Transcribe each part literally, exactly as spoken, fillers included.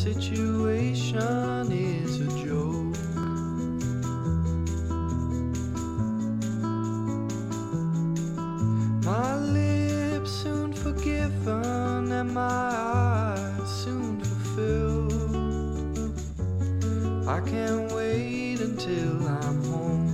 situation is a joke. My lips soon forgiven and my eyes soon fulfilled. I can't wait until I'm home.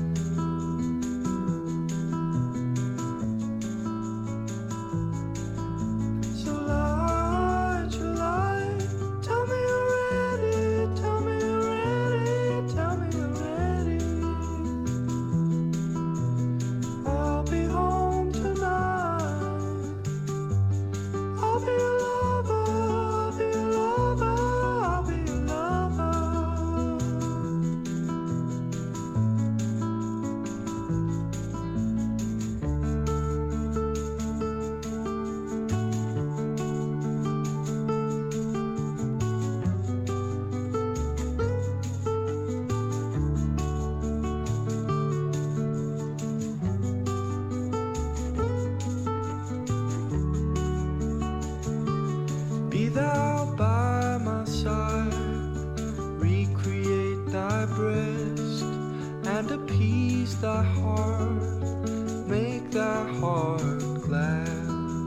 Be thou by my side, recreate thy breast, and appease thy heart, make thy heart glad.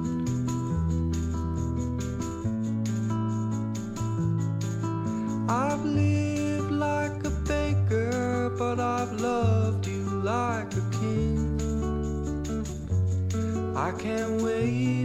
I've lived like a baker, but I've loved you like a king. I can't wait